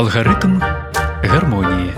Алгарытм гармоніі.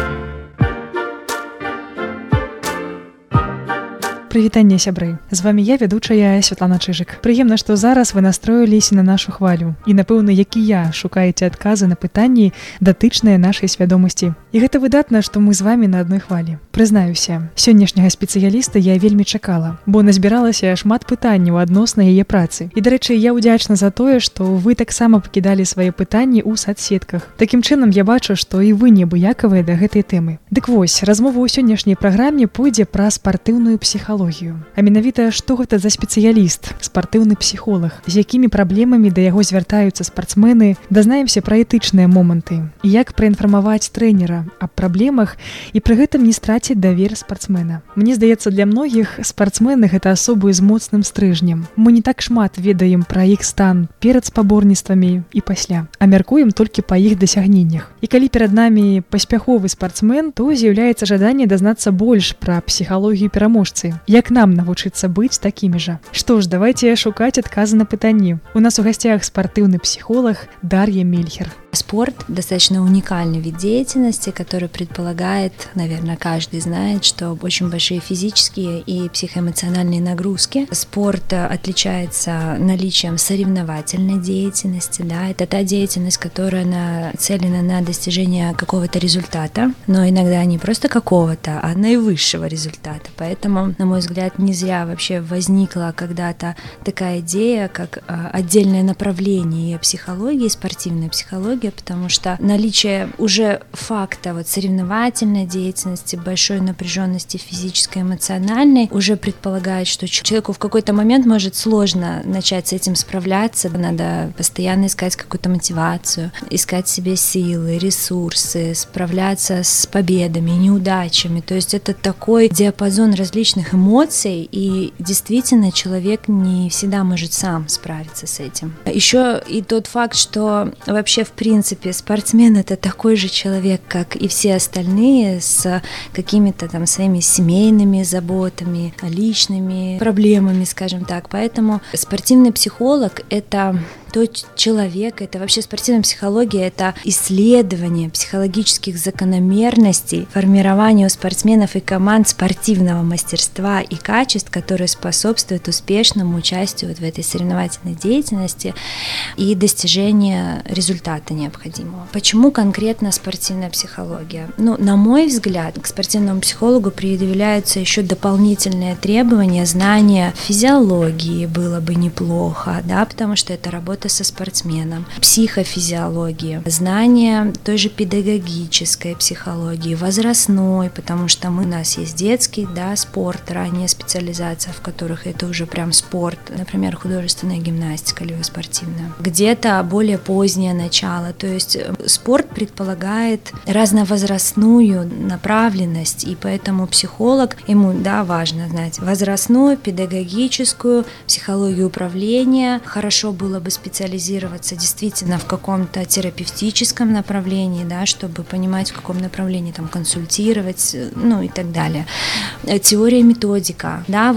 Прывітанне, сябры. З вами я, вядучая Святлана Чыжык. Прыемна, што зараз вы настроіліся на нашу хвалю. І, напэўна, як і я, шукаеце адказы на пытанні, датычныя нашай свядомасці. І гэта выдатна, што мы з вами на адной хвалі. Прызнаюся, сённяшняга спецыяліста я вельмі чакала, бо назбіралася шмат пытанняў адносна яе працы. І, дарэчы, я ўдзячна за тое, што вы таксама пакідалі свае пытанні ў садсетках. Такім чынам, я бачу, што і вы неабыякавыя да гэтай тэмы. Дык вось, размова ў сённяшняй праграме пойдзе пра спартыўную псіхалогію. А менавіта, што гэта за спецыяліст, спартыўны псіхолог, з якімі праблемамі да яго звяртаюцца спартсмены, дазнаемся пра этычныя моманты, і як праінфармаваць трэнера аб праблемах і пры гэтым не страціць давер спартсмена. Мне здаецца, для многіх спартсмены гэта асобы з моцным стрыжнем. Мы не так шмат ведаем пра іх стан перад спаборніцтвамі і пасля, а мяркуем толькі па іх дасягненнях. І калі перад намі паспяховы спартсмен, то з'яўляецца жаданне дазнацца больш пра псіхалогію пераможцы. Як нам навучыцца быць такімі жа? Што ж, давайте шукаць адказы на пытанні. У нас у гасцях спартыўны психолог Дарья Мельхер. Спорт – достаточно уникальный вид деятельности, который предполагает, наверное, каждый знает, что очень большие физические и психоэмоциональные нагрузки. Спорт отличается наличием соревновательной деятельности, да, это та деятельность, которая нацелена на достижение какого-то результата, но иногда не просто какого-то, а наивысшего результата. Поэтому, на мой взгляд, не зря вообще возникла когда-то такая идея, как отдельное направление психологии, спортивной психологии, потому что наличие уже факта соревновательной деятельности, большой напряженности физической, эмоциональной уже предполагает, что человеку в какой-то момент может сложно начать с этим справляться. Надо постоянно искать какую-то мотивацию, искать в себе силы, ресурсы, справляться с победами, неудачами. То есть это такой диапазон различных эмоций, и действительно человек не всегда может сам справиться с этим. Еще и тот факт, что вообще в принципе спортсмен — это такой же человек, как и все остальные, с какими-то там своими семейными заботами, личными проблемами, скажем так. Поэтому спортивный психолог — это тот человек, это вообще спортивная психология, это исследование психологических закономерностей, формирование у спортсменов и команд спортивного мастерства и качеств, которые способствуют успешному участию в этой соревновательной деятельности и достижению результата необходимого. Почему конкретно спортивная психология? На мой взгляд, к спортивному психологу предъявляются еще дополнительные требования, знания физиологии было бы неплохо, да, потому что это работа со спортсменом, психофизиологии, знания той же педагогической психологии, возрастной, потому что у нас есть детский, да, спорт, ранняя специализация, в которых это уже прям спорт, например, художественная гимнастика, либо спортивная. Где-то более позднее начало, то есть спорт предполагает разновозрастную направленность, и поэтому психолог, ему, да, важно знать возрастную, педагогическую, психологию управления. Хорошо было бы специализироваться действительно в каком-то терапевтическом направлении, да, чтобы понимать, в каком направлении там консультировать, и так далее. Теория и методика. Да,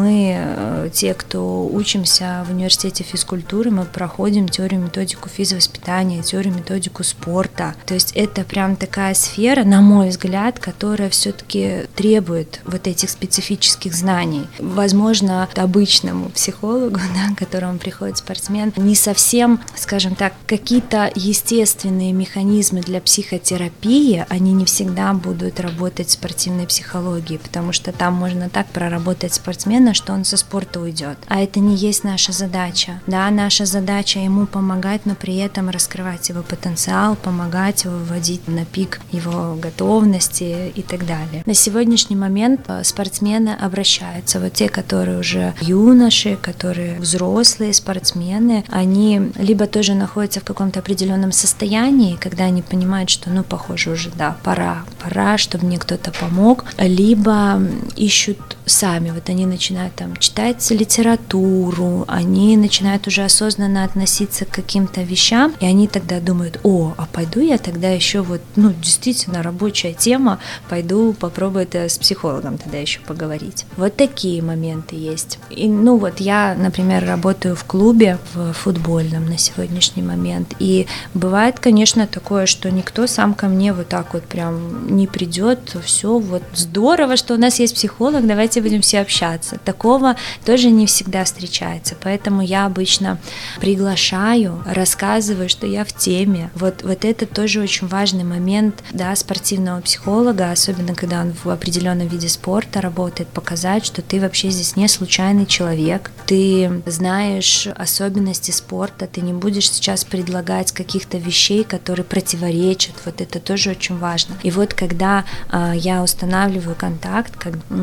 мы, те, кто учимся в университете физкультуры, мы проходим теорию и методику физвоспитания, теорию и методику спорта. То есть это прям такая сфера, на мой взгляд, которая все-таки требует этих специфических знаний. Возможно, обычному психологу, да, к которому приходит спортсмен, не совсем, скажем так, какие-то естественные механизмы для психотерапии, они не всегда будут работать в спортивной психологии, потому что там можно так проработать спортсмена, что он со спорта уйдет. А это не есть наша задача. Да, наша задача ему помогать, но при этом раскрывать его потенциал, помогать его выводить на пик его готовности и так далее. На сегодняшний момент спортсмены обращаются, те, которые уже юноши, которые взрослые спортсмены, они либо тоже находятся в каком-то определенном состоянии, когда они понимают, что, похоже, уже, да, пора, чтобы мне кто-то помог, либо ищут сами, они начинают читать литературу, они начинают уже осознанно относиться к каким-то вещам, и они тогда думают: а пойду я тогда еще действительно рабочая тема, пойду попробую это с психологом тогда еще поговорить. Такие моменты есть. И, я, например, работаю в клубе, в футбольном на сегодняшний момент. И бывает, конечно, такое, что никто сам ко мне вот так вот прям не придет, все вот здорово, что у нас есть психолог, давайте будем все общаться. Такого тоже не всегда встречается, поэтому я обычно приглашаю, рассказываю, что я в теме. Вот это тоже очень важный момент, да, спортивного психолога, особенно когда он в определенном виде спорта работает, показать, что ты вообще здесь не случайный человек, ты знаешь особенности спорта, ты не будешь сейчас предлагать каких-то вещей, которые противоречат, вот это тоже очень важно. И вот когда я устанавливаю контакт,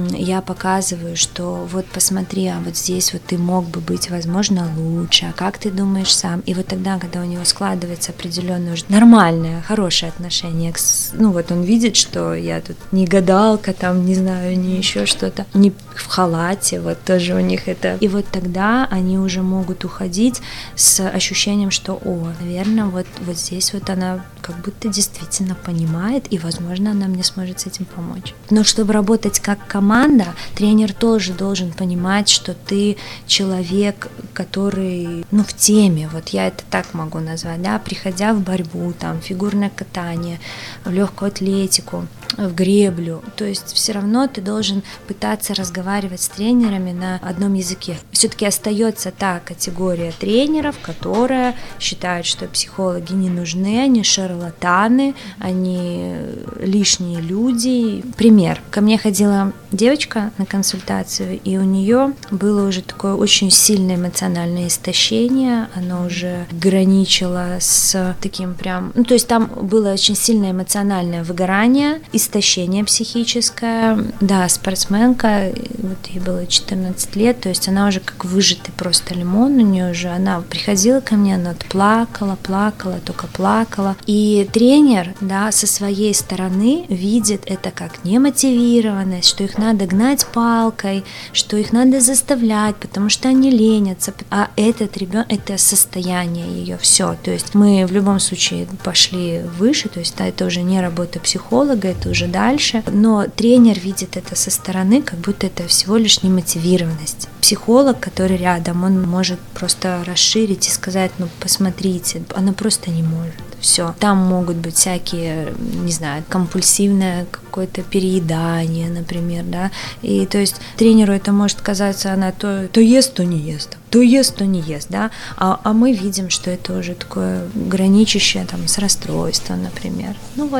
я показываю, что вот посмотри, а вот здесь вот ты мог бы быть, возможно, лучше, а как ты думаешь сам? И вот тогда, когда у него складывается определенное уже нормальное, хорошее отношение, ну вот он видит, что я тут не гадалка, там, не знаю, не еще что-то, не в халате, вот тоже у них это. И вот тогда они уже могут уходить с ощущением, что, наверное, вот здесь вот она как будто действительно понимает, и, возможно, она мне сможет с этим помочь. Но чтобы работать как команда, тренер тоже должен понимать, что ты человек, который, в теме, вот я это так могу назвать, да, приходя в борьбу, там, фигурное катание, в легкую атлетику, в греблю, то есть все равно ты должен пытаться разговаривать с тренерами на одном языке. Все-таки остается та категория тренеров, которая считает, что психологи не нужны, они шарлатаны, они лишние люди. Пример. Ко мне ходила девочка на консультацию, и у нее было уже такое очень сильное эмоциональное истощение, оно уже граничило с таким прям, то есть там было очень сильное эмоциональное выгорание, истощение психическое. Да, спортсменка, вот ей было 14 лет, то есть она уже как выжатый просто лимон, у нее уже, она приходила ко мне, она плакала, только плакала. И тренер, да, со своей стороны видит это как немотивированность, что их надо гнать палкой, что их надо заставлять, потому что они ленятся, а этот ребенок, это состояние ее, все. То есть мы в любом случае пошли выше, то есть это уже не работа психолога, это уже дальше, но тренер видит это со стороны, как будто это всего лишь немотивированность. Психолог, который рядом, он может просто расширить и сказать, посмотрите, она просто не может. Все. Там могут быть всякие, не знаю, компульсивное какое-то переедание, например, да. И то есть тренеру это может казаться, она то ест, то не ест, то ест, то не ест, да. А мы видим, что это уже такое граничащее там с расстройством, например.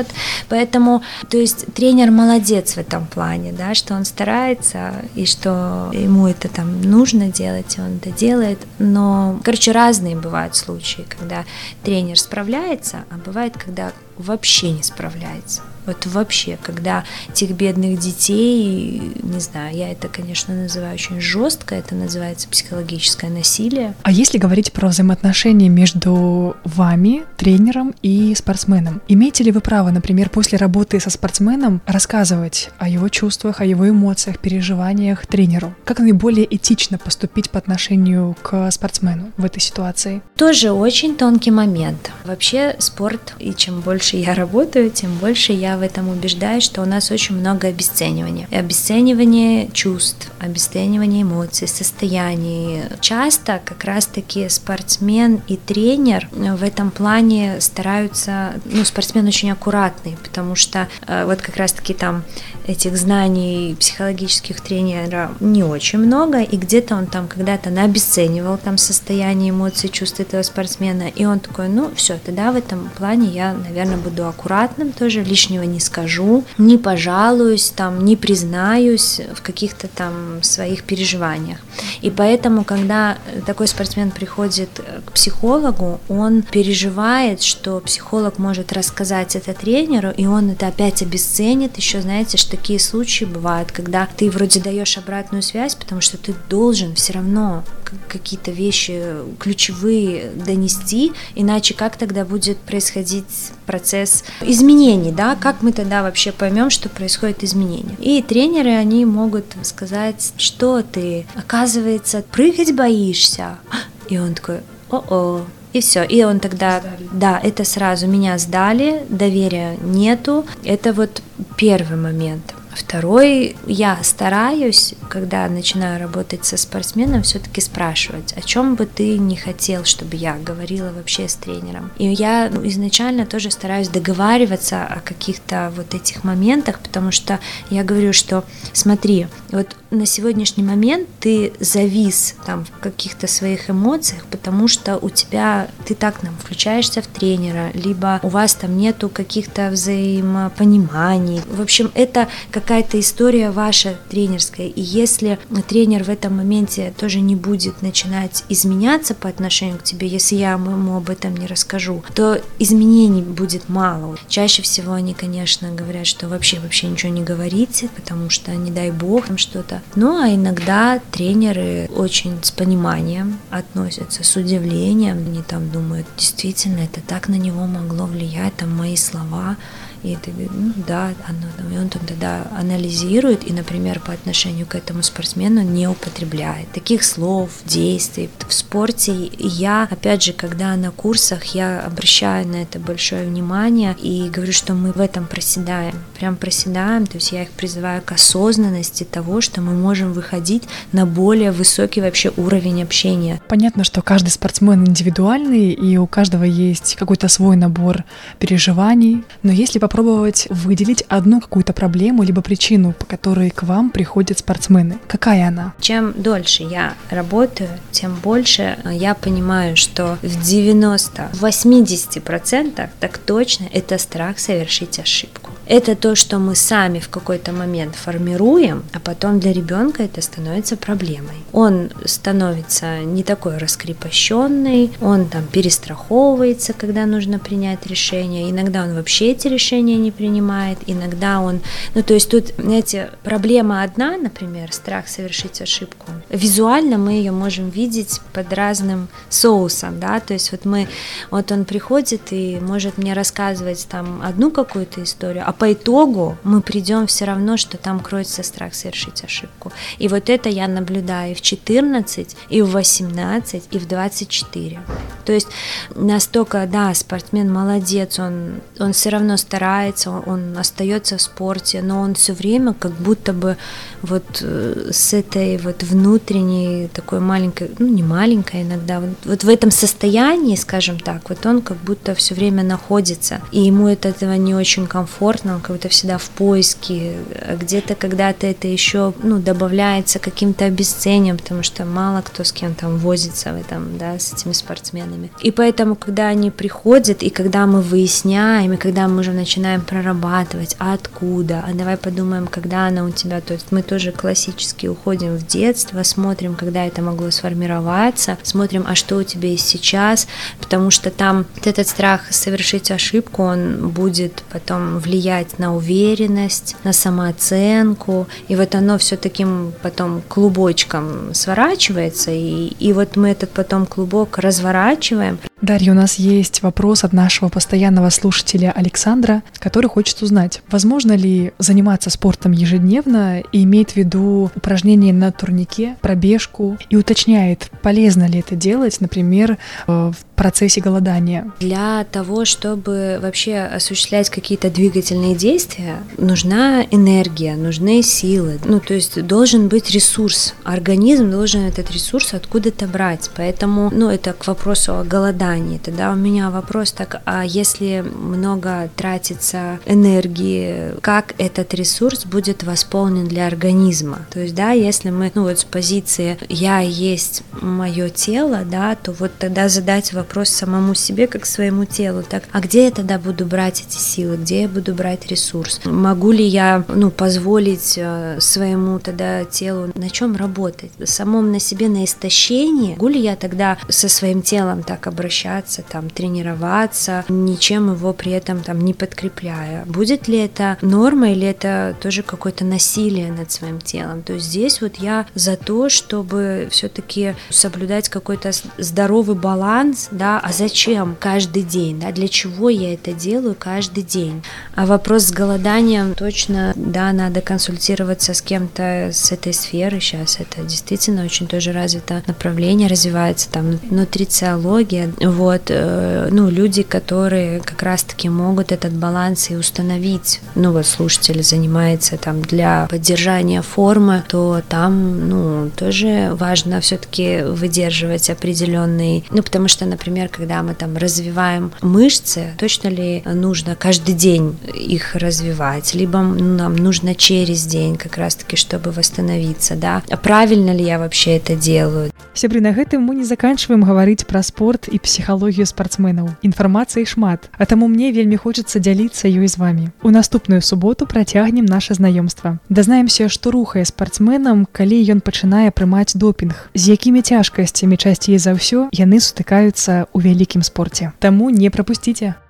Поэтому, то есть тренер молодец в этом плане, да, что он старается и что ему это там нужно делать, и он это делает. Но, разные бывают случаи, когда тренер справляется, а бывает, когда вообще не справляется. Вот вообще, когда тех бедных детей, не знаю, я это, конечно, называю очень жестко, это называется психологическое насилие. А если говорить про взаимоотношения между вами, тренером и спортсменом, имеете ли вы право, например, после работы со спортсменом рассказывать о его чувствах, о его эмоциях, переживаниях тренеру? Как наиболее этично поступить по отношению к спортсмену в этой ситуации? Тоже очень тонкий момент. Вообще спорт, и чем больше я работаю, тем больше я в этом убеждаюсь, что у нас очень много обесценивания. Обесценивание чувств, обесценивание эмоций, состояний. Часто как раз-таки спортсмен и тренер в этом плане стараются, спортсмен очень аккуратный, потому что вот как раз-таки там этих знаний психологических тренера не очень много, и где-то он там когда-то обесценивал там состояние эмоций, чувств этого спортсмена, и он такой, все, тогда в этом плане я, наверное, буду аккуратным тоже, лишнего не скажу, не пожалуюсь, там, не признаюсь в каких-то там своих переживаниях. И поэтому, когда такой спортсмен приходит к психологу, он переживает, что психолог может рассказать это тренеру, и он это опять обесценит. Еще, знаете, что такие случаи бывают, когда ты вроде даешь обратную связь, потому что ты должен все равно какие-то вещи ключевые донести, иначе как тогда будет происходить процесс изменений, да, как мы тогда вообще поймем, что происходит изменение. И тренеры, они могут сказать, что ты, оказывается, прыгать боишься, и он такой, и все, и он тогда, да, это сразу меня сдали, доверия нету, это вот первый момент. Второй, я стараюсь, когда начинаю работать со спортсменом, все-таки спрашивать, о чем бы ты не хотел, чтобы я говорила вообще с тренером. И я изначально тоже стараюсь договариваться о каких-то вот этих моментах, потому что я говорю, что смотри, вот на сегодняшний момент ты завис там в каких-то своих эмоциях, потому что у тебя, ты так нам включаешься в тренера, либо у вас там нету каких-то взаимопониманий. В общем, это какая-то история ваша тренерская, и если тренер в этом моменте тоже не будет начинать изменяться по отношению к тебе, если я ему об этом не расскажу, то изменений будет мало. Чаще всего они, конечно, говорят, что вообще ничего не говорите, потому что, не дай бог, там что-то. Ну, а иногда тренеры очень с пониманием относятся, с удивлением, они там думают, действительно, это так на него могло влиять, там мои слова. И ты говоришь, ну да, и он тогда анализирует и, например, по отношению к этому спортсмену не употребляет таких слов, действий. В спорте я, опять же, когда на курсах, я обращаю на это большое внимание и говорю, что мы в этом проседаем, прям проседаем, то есть я их призываю к осознанности того, что мы можем выходить на более высокий вообще уровень общения. Понятно, что каждый спортсмен индивидуальный, и у каждого есть какой-то свой набор переживаний, но если попробовать выделить одну какую-то проблему либо причину, по которой к вам приходят спортсмены. Какая она? Чем дольше я работаю, тем больше я понимаю, что в 80% так точно это страх совершить ошибку. Это то, что мы сами в какой-то момент формируем, а потом для ребенка это становится проблемой. Он становится не такой раскрепощенный, он там перестраховывается, когда нужно принять решение. Иногда он вообще эти решения не принимает, иногда он... Ну, то есть тут, знаете, проблема одна, например, страх совершить ошибку. Визуально мы ее можем видеть под разным соусом, да, то есть вот он приходит и может мне рассказывать там одну какую-то историю, а по итогу мы придем все равно, что там кроется страх совершить ошибку. И вот это я наблюдаю и в 14, и в 18, и в 24. То есть настолько, да, спортсмен молодец, он все равно старается, он остается в спорте, но он все время как будто бы вот с этой вот внутренней такой маленькой, ну не маленькой иногда, вот в этом состоянии, скажем так, вот он как будто все время находится, и ему от этого не очень комфортно, он как будто всегда в поиске, а где-то когда-то это еще, ну, добавляется каким-то обесцениванием, потому что мало кто с кем там возится в этом, да, с этими спортсменами. И поэтому, когда они приходят, и когда мы выясняем, и когда мы уже начинаем прорабатывать, а откуда, а давай подумаем, когда она у тебя, то есть мы тоже классически уходим в детство, смотрим, когда это могло сформироваться, смотрим, а что у тебя есть сейчас, потому что там вот этот страх совершить ошибку, он будет потом влиять на уверенность, на самооценку, и вот оно все таким потом клубочком сворачивается, и вот мы этот потом клубок разворачиваем. Дарья, у нас есть вопрос от нашего постоянного слушателя Александра, который хочет узнать, возможно ли заниматься спортом ежедневно и имеет в виду упражнения на турнике, пробежку, и уточняет, полезно ли это делать, например, в процессе голодания. Для того, чтобы вообще осуществлять какие-то двигательные действия, нужна энергия, нужны силы. Ну, то есть должен быть ресурс. Организм должен этот ресурс откуда-то брать. Поэтому, ну, это к вопросу о голодании. Тогда у меня вопрос так, а если много тратится энергии, как этот ресурс будет восполнен для организма? То есть, да, если мы, ну, вот с позиции «я есть мое тело», да, то вот тогда задать вопрос самому себе, как своему телу. Так, а где я тогда буду брать эти силы? Где я буду брать ресурс? Могу ли я, ну, позволить своему тогда телу на чем работать? Самом на себе, на истощении? Могу ли я тогда со своим телом так обращаться, там, тренироваться, ничем его при этом там не подкрепляя? Будет ли это норма или это тоже какое-то насилие над своим телом? То есть здесь вот я за то, чтобы все-таки соблюдать какой-то здоровый баланс, да, а зачем каждый день, да, для чего я это делаю каждый день. А вопрос с голоданием точно, да, надо консультироваться с кем-то с этой сферы, сейчас это действительно очень тоже развито направление, развивается там нутрициология, Вот, ну, люди, которые как раз-таки могут этот баланс и установить. Ну, вот слушатель занимается там для поддержания формы, то там, ну, тоже важно все-таки выдерживать определенный, ну, потому что, например, когда мы там развиваем мышцы, точно ли нужно каждый день их развивать, либо нам нужно через день как раз-таки, чтобы восстановиться, да, а правильно ли я вообще это делаю. Сябры, на гэтым мы не заканчиваем говорить про спорт и психологию спортсменаў. Інфармацыі шмат, а таму мне вельмі хочацца дзяліцца ёй з вами. У наступную суботу працягнем наше знаёмства. Дазнаемся, што рухае спартсменам, калі ён пачынае прымаць допінг, з якімі цяжкасцямі часцей за ўсё яны сутыкаюцца ў вялікім спорце. Таму не прапусціце.